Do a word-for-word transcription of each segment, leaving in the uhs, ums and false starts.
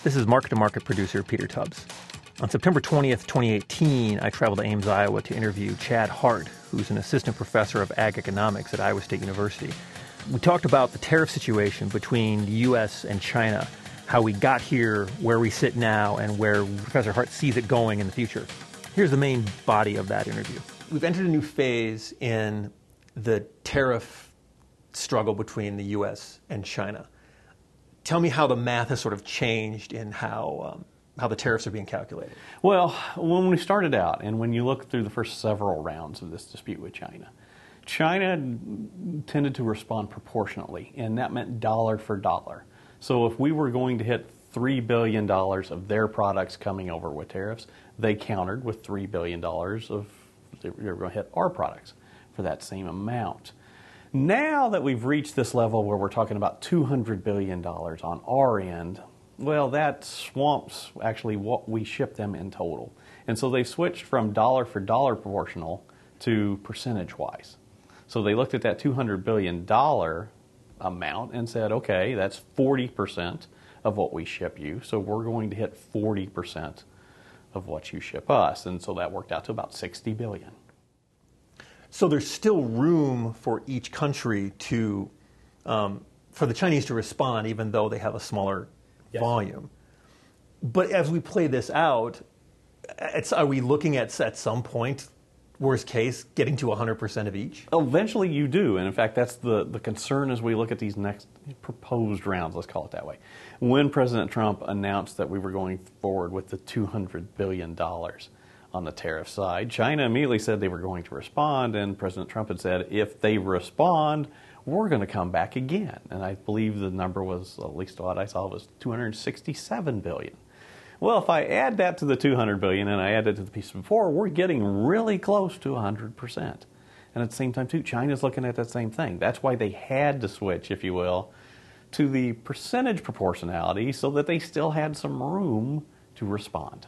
This is market-to-market producer Peter Tubbs. On September twentieth, twenty eighteen, I traveled to Ames, Iowa to interview Chad Hart, who's an assistant professor of ag economics at Iowa State University. We talked about the tariff situation between the U S and China, how we got here, where we sit now, and where Professor Hart sees it going in the future. Here's the main body of that interview. We've entered a new phase in the tariff struggle between the U S and China. Tell me how the math has sort of changed in how um, how the tariffs are being calculated. Well, when we started out, and when you look through the first several rounds of this dispute with China, China tended to respond proportionately, and that meant dollar for dollar. So if we were going to hit three billion dollars of their products coming over with tariffs, they countered with three billion dollars of they were going to hit our products for that same amount. Now that we've reached this level where we're talking about two hundred billion dollars on our end, well, that swamps actually what we ship them in total. And so they switched from dollar for dollar proportional to percentage-wise. So they looked at that two hundred billion dollars amount and said, okay, that's forty percent of what we ship you, so we're going to hit forty percent of what you ship us. And so that worked out to about sixty billion dollars. So there's still room for each country to, um, for the Chinese to respond, even though they have a smaller yes. volume. But as we play this out, it's, are we looking at, at some point, worst case, getting to one hundred percent of each? Eventually you do. And in fact, that's the, the concern as we look at these next proposed rounds, let's call it that way. When President Trump announced that we were going forward with the two hundred billion dollars on the tariff side, China immediately said they were going to respond, and President Trump had said, if they respond, we're going to come back again. And I believe the number was, at least what I saw, was two hundred sixty-seven billion dollars. Well, if I add that to the two hundred billion dollars and I add it to the piece before, we're getting really close to one hundred percent. And at the same time, too, China's looking at that same thing. That's why they had to switch, if you will, to the percentage proportionality so that they still had some room to respond.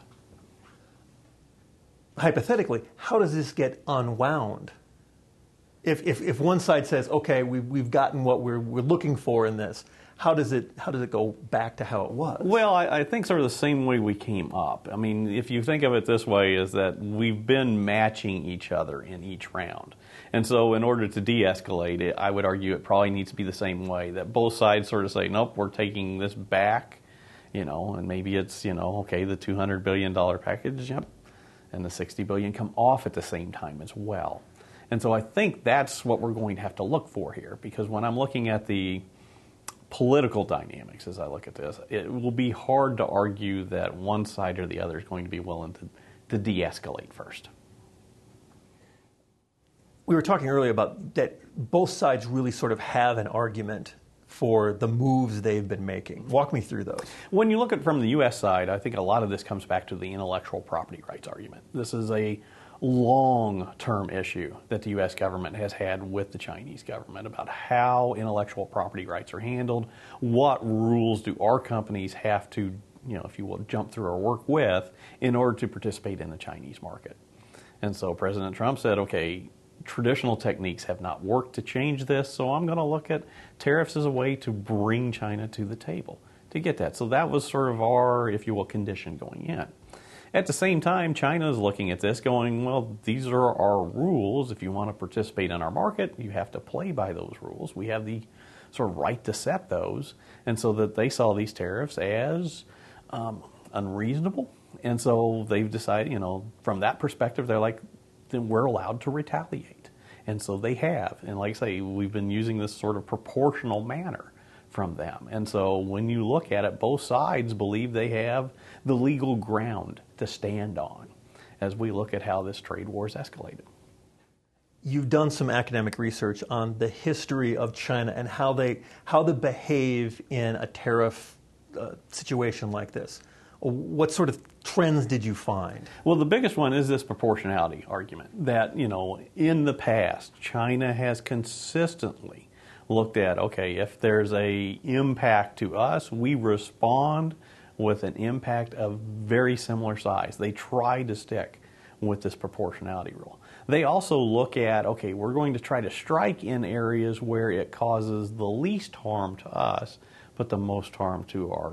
Hypothetically, how does this get unwound? If if, if one side says, okay, we've, we've gotten what we're, we're looking for in this, how does it how does it go back to how it was? Well, I, I think sort of the same way we came up. I mean, if you think of it this way, is that we've been matching each other in each round. And so in order to de-escalate it, I would argue it probably needs to be the same way, that both sides sort of say, nope, we're taking this back, you know, and maybe it's, you know, okay, the two hundred billion dollars package, yep, and the sixty billion dollars come off at the same time as well. And so I think that's what we're going to have to look for here, because when I'm looking at the political dynamics as I look at this, it will be hard to argue that one side or the other is going to be willing to, to de-escalate first. We were talking earlier about that both sides really sort of have an argument for the moves they've been making. Walk me through those. When you look at it from the U S side, I think a lot of this comes back to the intellectual property rights argument. This is a long-term issue that the U S government has had with the Chinese government about how intellectual property rights are handled, what rules do our companies have to, you know, if you will, jump through or work with in order to participate in the Chinese market. And so President Trump said, okay, traditional techniques have not worked to change this, so I'm going to look at tariffs as a way to bring China to the table to get that. So that was sort of our, if you will, condition going in. At the same time, China is looking at this going, well, these are our rules. If you want to participate in our market, you have to play by those rules. We have the sort of right to set those. And so that they saw these tariffs as um, unreasonable. And so they've decided, you know, from that perspective, they're like, then we're allowed to retaliate. And so they have. And like I say, we've been using this sort of proportional manner from them. And so when you look at it, both sides believe they have the legal ground to stand on as we look at how this trade war has escalated. You've done some academic research on the history of China and how they how they behave in a tariff uh, situation like this. What sort of trends did you find? Well, the biggest one is this proportionality argument that, you know, in the past, China has consistently looked at, okay, if there's a impact to us, we respond with an impact of very similar size. They try to stick with this proportionality rule. They also look at, okay, we're going to try to strike in areas where it causes the least harm to us, but the most harm to our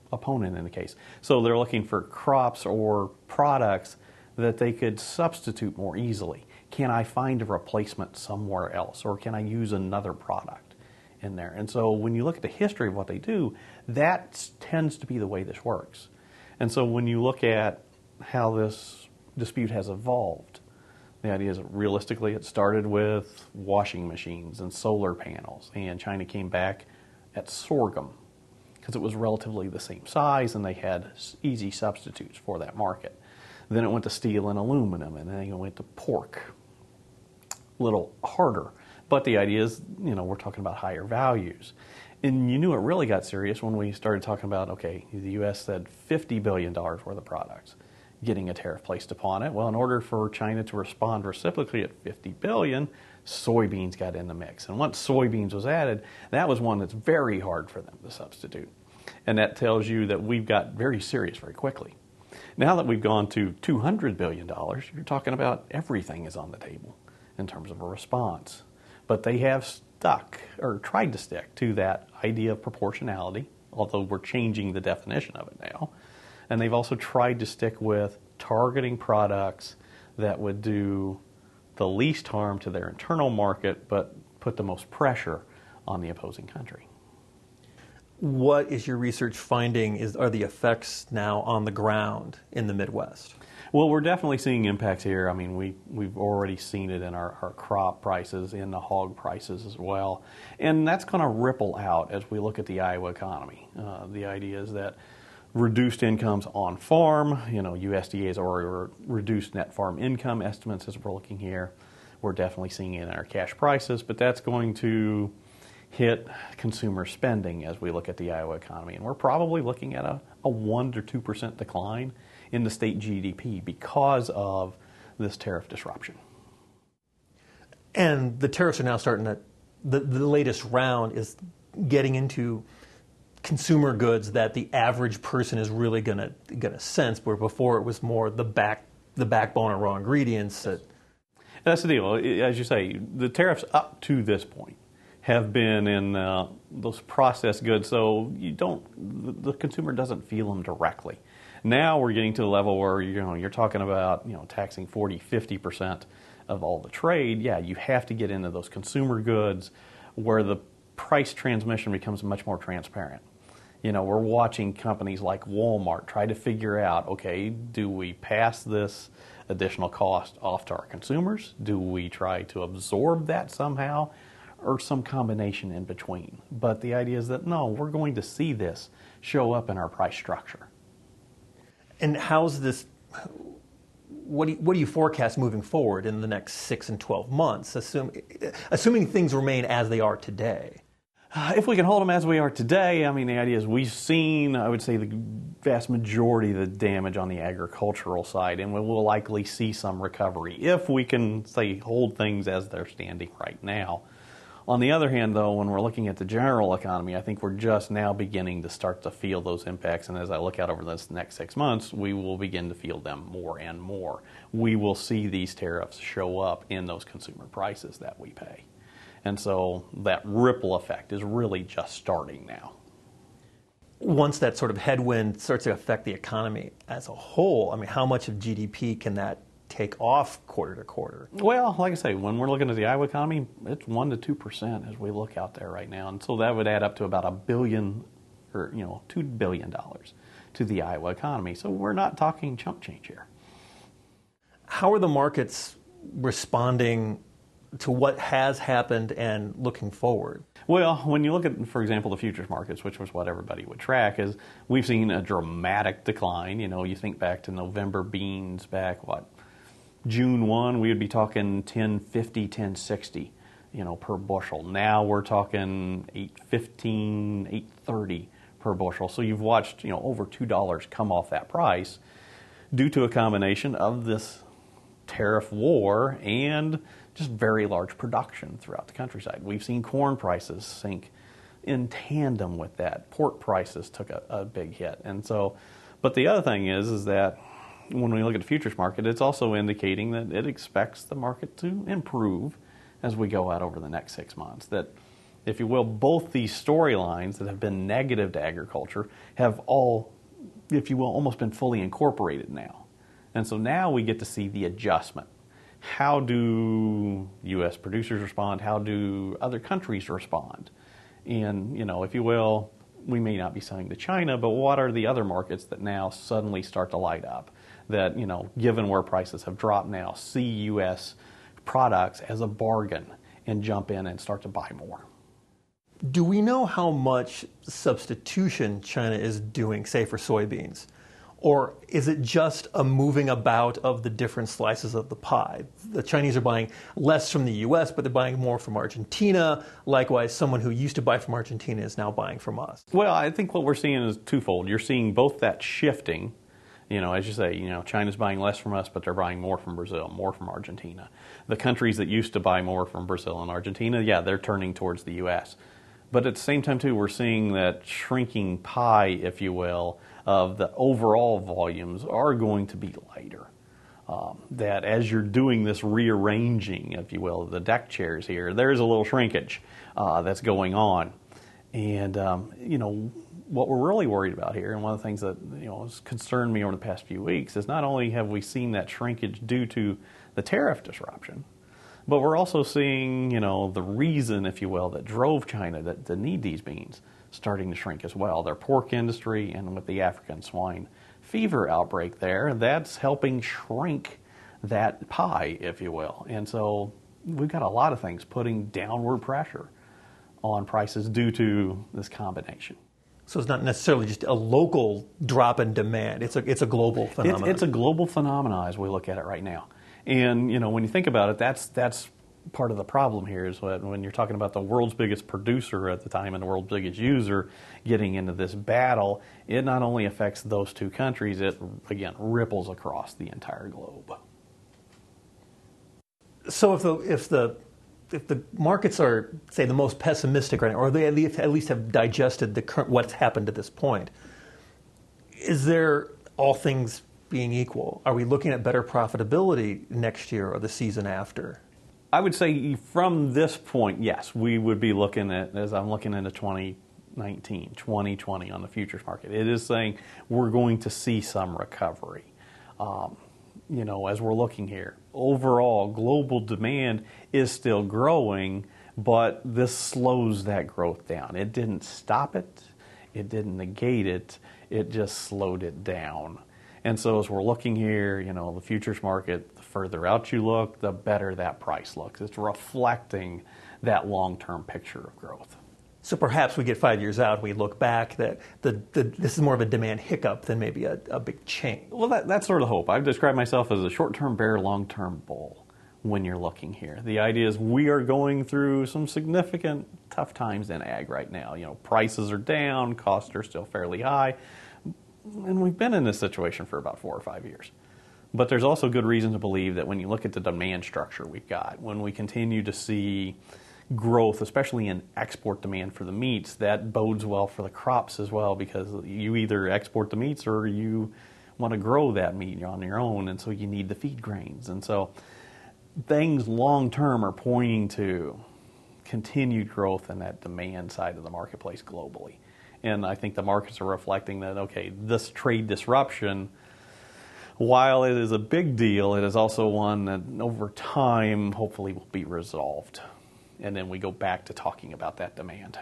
opponent in the case. So they're looking for crops or products that they could substitute more easily. Can I find a replacement somewhere else, or can I use another product in there? And so when you look at the history of what they do, that tends to be the way this works. And so when you look at how this dispute has evolved, the idea is that realistically it started with washing machines and solar panels, and China came back at sorghum because it was relatively the same size and they had easy substitutes for that market. Then it went to steel and aluminum, and then it went to pork. A little harder, but the idea is, you know, we're talking about higher values. And you knew it really got serious when we started talking about, okay, the U S said fifty billion dollars worth of products getting a tariff placed upon it. Well, in order for China to respond reciprocally at fifty billion dollars, soybeans got in the mix. And once soybeans was added, that was one that's very hard for them to substitute. And that tells you that we've got very serious very quickly. Now that we've gone to two hundred billion dollars, you're talking about everything is on the table in terms of a response. But they have stuck, or tried to stick, to that idea of proportionality, although we're changing the definition of it now. And they've also tried to stick with targeting products that would do the least harm to their internal market, but put the most pressure on the opposing country. What is your research finding is are the effects now on the ground in the Midwest? Well, we're definitely seeing impacts here. I mean, we, we've already seen it in our, our crop prices, in the hog prices as well. And that's going to ripple out as we look at the Iowa economy. Uh, the idea is that reduced incomes on farm, you know, U S D A's or reduced net farm income estimates as we're looking here. We're definitely seeing it in our cash prices, but that's going to hit consumer spending as we look at the Iowa economy. And we're probably looking at a, a one to two percent decline in the state G D P because of this tariff disruption. And the tariffs are now starting to, the, the latest round is getting into consumer goods that the average person is really going to going to sense, where before it was more the back the backbone of raw ingredients. That That's the deal. As you say, the tariffs up to this point have been in uh, those processed goods, so you don't the consumer doesn't feel them directly. Now we're getting to the level where you know you're talking about you know taxing forty, fifty percent of all the trade. Yeah, you have to get into those consumer goods where the price transmission becomes much more transparent. You know, we're watching companies like Walmart try to figure out, okay, do we pass this additional cost off to our consumers? Do we try to absorb that somehow? Or some combination in between. But the idea is that, no, we're going to see this show up in our price structure. And how's this, what do you, what do you forecast moving forward in the next six and twelve months, assume, assuming things remain as they are today? Uh, if we can hold them as we are today, I mean, the idea is we've seen, I would say, the vast majority of the damage on the agricultural side, and we will likely see some recovery if we can, say, hold things as they're standing right now. On the other hand, though, when we're looking at the general economy, I think we're just now beginning to start to feel those impacts. And as I look out over this next six months, we will begin to feel them more and more. We will see these tariffs show up in those consumer prices that we pay. And so that ripple effect is really just starting now. Once that sort of headwind starts to affect the economy as a whole, I mean, how much of G D P can that take off quarter to quarter? Well, like I say, when we're looking at the Iowa economy, it's one to two percent as we look out there right now. And so that would add up to about a billion, or, you know, two billion dollars to the Iowa economy. So we're not talking chump change here. How are the markets responding to what has happened and looking forward? Well, when you look at, for example, the futures markets, which was what everybody would track, is we've seen a dramatic decline. You know, you think back to November beans back, what, June first, we would be talking ten fifty, ten sixty, you know, per bushel. Now we're talking eight fifteen, eight thirty per bushel. So you've watched, you know, over two dollars come off that price due to a combination of this tariff war and just very large production throughout the countryside. We've seen corn prices sink in tandem with that. Pork prices took a, a big hit. And so, but the other thing is, is that when we look at the futures market, it's also indicating that it expects the market to improve as we go out over the next six months. That if you will, both these storylines that have been negative to agriculture have all, if you will, almost been fully incorporated now. And so now we get to see the adjustment. How do U S producers respond? How do other countries respond? And, you know, if you will, we may not be selling to China, but what are the other markets that now suddenly start to light up? That, you know, given where prices have dropped now, see U S products as a bargain and jump in and start to buy more. Do we know how much substitution China is doing, say, for soybeans? Or is it just a moving about of the different slices of the pie? The Chinese are buying less from the U S, but they're buying more from Argentina. Likewise, someone who used to buy from Argentina is now buying from us. Well, I think what we're seeing is twofold. You're seeing both that shifting. You know, as you say, you know, China's buying less from us, but they're buying more from Brazil, more from Argentina. The countries that used to buy more from Brazil and Argentina, yeah, they're turning towards the U S. But at the same time, too, we're seeing that shrinking pie, if you will, of the overall volumes are going to be lighter. Um, that as you're doing this rearranging, if you will, of the deck chairs here, there's a little shrinkage uh, that's going on. And, um, you know, what we're really worried about here, and one of the things that, you know, has concerned me over the past few weeks, is not only have we seen that shrinkage due to the tariff disruption, but we're also seeing, you know, the reason, if you will, that drove China to, to need these beans starting to shrink as well. Their pork industry, and with the African swine fever outbreak there, that's helping shrink that pie, if you will. And so we've got a lot of things putting downward pressure on prices due to this combination. So it's not necessarily just a local drop in demand. It's a it's a global phenomenon. It's, it's a global phenomenon as we look at it right now. And, you know, when you think about it, that's that's part of the problem here is when, when you're talking about the world's biggest producer at the time and the world's biggest user getting into this battle, it not only affects those two countries, it, again, ripples across the entire globe. So if the if the if the markets are, say, the most pessimistic right now, or they at least, at least have digested the current, what's happened to this point, is there, all things being equal, are we looking at better profitability next year or the season after? I would say from this point, yes, we would be looking at, as I'm looking into twenty nineteen, twenty twenty on the futures market, it is saying we're going to see some recovery. Um, you know, as we're looking here, overall global demand is still growing, but this slows that growth down. It didn't stop it, it didn't negate it, it just slowed it down. And so as we're looking here, you know, the futures market, the further out you look, the better that price looks. It's reflecting that long-term picture of growth. So perhaps we get five years out, we look back, that the, the, this is more of a demand hiccup than maybe a, a big change. Well, that, that's sort of the hope. I've described myself as a short-term bear, long-term bull when you're looking here. The idea is we are going through some significant tough times in ag right now. You know, prices are down, costs are still fairly high, and we've been in this situation for about four or five years. But there's also good reason to believe that when you look at the demand structure we've got, when we continue to see growth, especially in export demand for the meats, that bodes well for the crops as well, because you either export the meats or you want to grow that meat on your own, and so you need the feed grains. And so things long term are pointing to continued growth in that demand side of the marketplace globally. And I think the markets are reflecting that, okay, this trade disruption, while it is a big deal, it is also one that over time hopefully will be resolved. And then we go back to talking about that demand.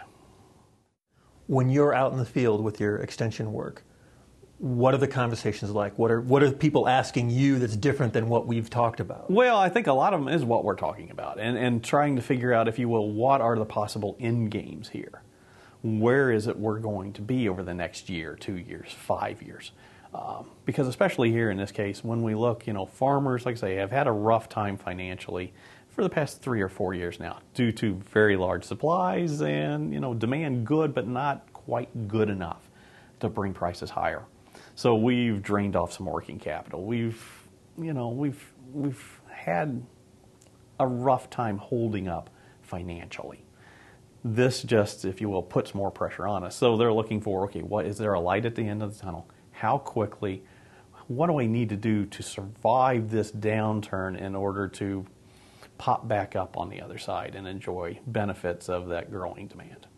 When you're out in the field with your extension work, what are the conversations like? What are what are people asking you that's different than what we've talked about? Well, I think a lot of them is what we're talking about, and, and trying to figure out, if you will, what are the possible end games here? Where is it we're going to be over the next year, two years, five years? Um, because especially here in this case, when we look, you know, farmers, like I say, have had a rough time financially for the past three or four years now due to very large supplies and, you know, demand good, but not quite good enough to bring prices higher. So we've drained off some working capital. We've, you know, we've we've had a rough time holding up financially. This just, if you will, puts more pressure on us. So they're looking for, okay, what is there a light at the end of the tunnel? How quickly? What do I need to do to survive this downturn in order to pop back up on the other side and enjoy benefits of that growing demand.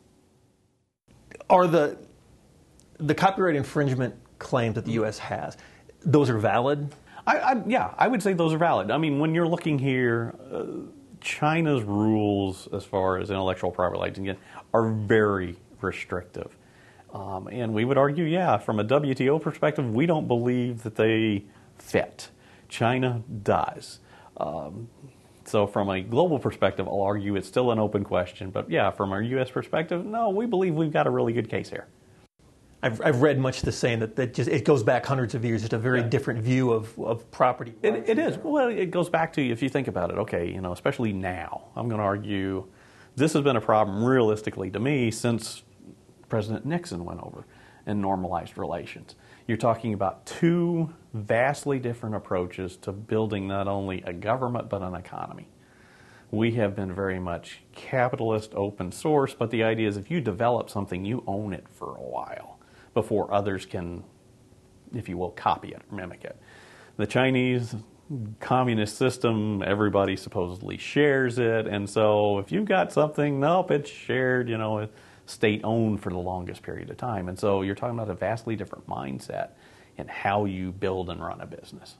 Are the the copyright infringement claims that the U S has, those are valid? I, I, yeah, I would say those are valid. I mean, when you're looking here, uh, China's rules as far as intellectual property rights again are very restrictive. Um, and we would argue, yeah, from a W T O perspective, we don't believe that they fit. China does. Um, so from a global perspective, I'll argue it's still an open question. But yeah, from our U S perspective, no, we believe we've got a really good case here. I've, I've read much the same, that, that just it goes back hundreds of years. It's a very yeah. different view of, of property. It, it is. Well, it goes back to, if you think about it, okay, you know, especially now, I'm going to argue this has been a problem realistically to me since President Nixon went over and normalized relations. You're talking about two vastly different approaches to building not only a government but an economy. We have been very much capitalist, open source, but the idea is if you develop something, you own it for a while before others can, if you will, copy it or mimic it. The Chinese communist system, everybody supposedly shares it, and so if you've got something, nope, it's shared, you know, state-owned for the longest period of time. And so you're talking about a vastly different mindset in how you build and run a business.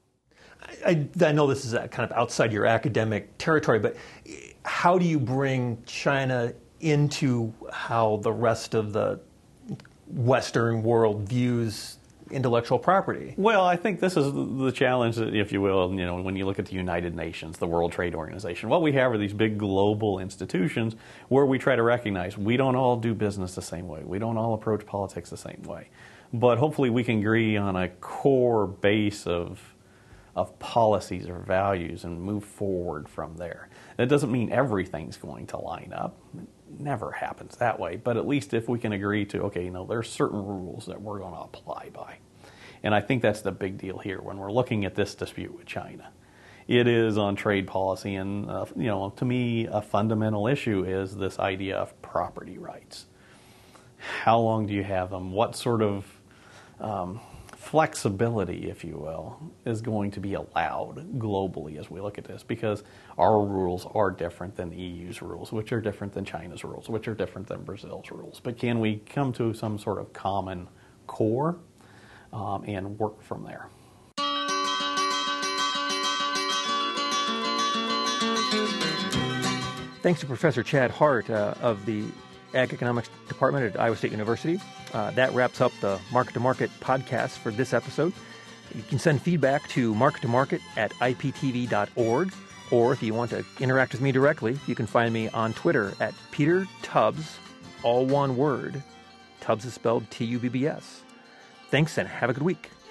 I, I know this is kind of outside your academic territory, but how do you bring China into how the rest of the Western world views intellectual property? Well, I think this is the challenge, if you will, you know, when you look at the United Nations, the World Trade Organization. What we have are these big global institutions where we try to recognize we don't all do business the same way. We don't all approach politics the same way. But hopefully we can agree on a core base of of policies or values and move forward from there. That doesn't mean everything's going to line up. It never happens that way. But at least if we can agree to, okay, you know, there's certain rules that we're going to apply by. And I think that's the big deal here when we're looking at this dispute with China. It is on trade policy, and uh, you know, to me, a fundamental issue is this idea of property rights. How long do you have them? What sort of um, flexibility, if you will, is going to be allowed globally as we look at this? Because our rules are different than the E U's rules, which are different than China's rules, which are different than Brazil's rules. But can we come to some sort of common core um, and work from there? Thanks to Professor Chad Hart uh, of the Ag Economics Department at Iowa State University. Uh, that wraps up the Market to Market podcast for this episode. You can send feedback to market to market at I P T V dot org, or if you want to interact with me directly, you can find me on Twitter at Peter Tubbs, all one word. Tubbs is spelled T U B B S. Thanks and have a good week.